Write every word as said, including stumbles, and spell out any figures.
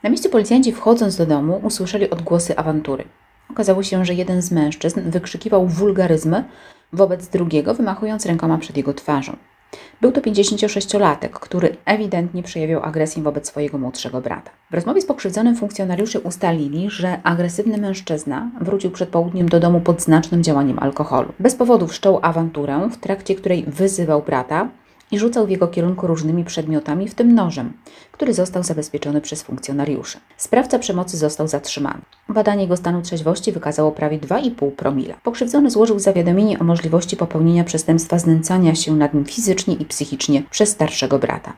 Na miejscu policjanci, wchodząc do domu, usłyszeli odgłosy awantury. Okazało się, że jeden z mężczyzn wykrzykiwał wulgaryzmy wobec drugiego, wymachując rękoma przed jego twarzą. Był to pięćdziesięciosześciolatek, który ewidentnie przejawiał agresję wobec swojego młodszego brata. W rozmowie z pokrzywdzonym funkcjonariusze ustalili, że agresywny mężczyzna wrócił przed południem do domu pod znacznym działaniem alkoholu. Bez powodu wszczął awanturę, w trakcie której wyzywał brata i rzucał w jego kierunku różnymi przedmiotami, w tym nożem, który został zabezpieczony przez funkcjonariuszy. Sprawca przemocy został zatrzymany. Badanie jego stanu trzeźwości wykazało prawie dwa i pół promila. Pokrzywdzony złożył zawiadomienie o możliwości popełnienia przestępstwa znęcania się nad nim fizycznie i psychicznie przez starszego brata.